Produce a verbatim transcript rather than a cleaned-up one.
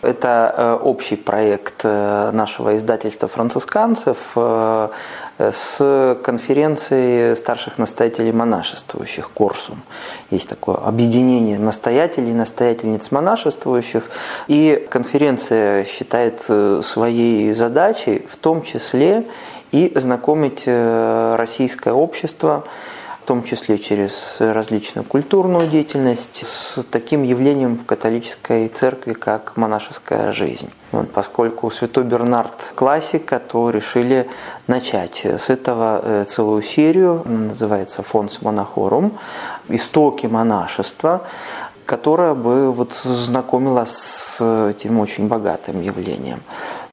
Это общий проект нашего издательства «Францисканцев» с конференцией старших настоятелей монашествующих, Корсум. Есть такое объединение настоятелей и настоятельниц монашествующих. И конференция считает своей задачей в том числе и знакомить российское общество, в том числе через различную культурную деятельность, с таким явлением в католической церкви, как монашеская жизнь. Вот, поскольку святой Бернард классика, то решили начать с этого целую серию, называется «Фонс Монахорум», «Истоки монашества», которая бы вот знакомила с этим очень богатым явлением.